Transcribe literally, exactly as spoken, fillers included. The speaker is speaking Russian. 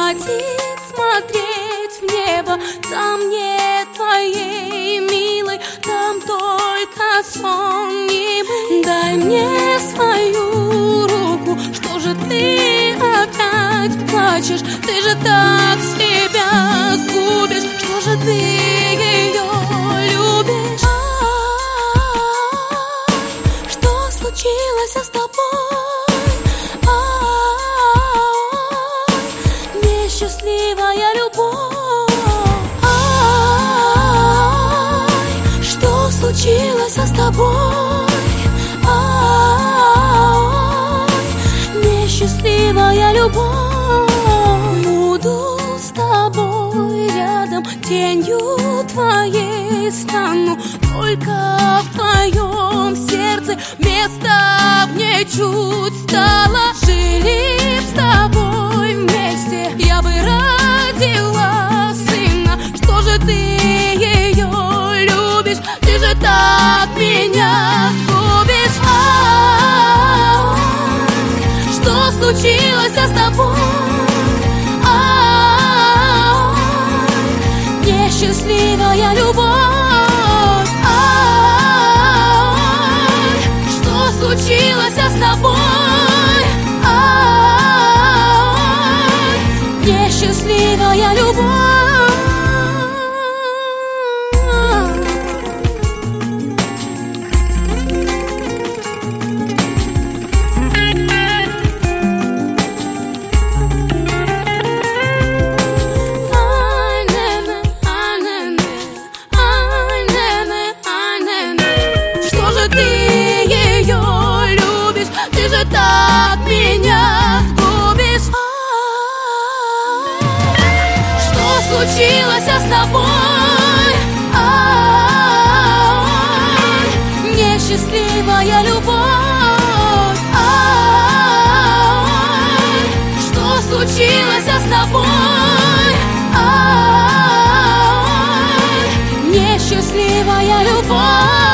хватит смотреть в небо. Там нет твоей милой, там только сон немый. Дай мне свою руку, что же ты опять плачешь? Ты же так себя сгубишь, что же ты ее любишь? А-а-а, что случилось с тобой? А-а-а, несчастливая любовь. А-а-а, что случилось с тобой? А-а-а, несчастливая любовь. Буду с тобой рядом, тенью твоей стану, только в твоем сердце места мне чуть стало. Жили с тобой вместе, я бы родила сына. Что же ты ее любишь? Ты же так меня губишь. А-а-а, что случилось с тобой? Несчастливая любовь. А-а-а, что случилось с тобой? А-а-а, несчастливая любовь. Так меня сгубишь. А-а-а, что случилось с тобой? А-а-а, несчастливая любовь. А-а-а, что случилось с тобой? А-а-а, несчастливая любовь.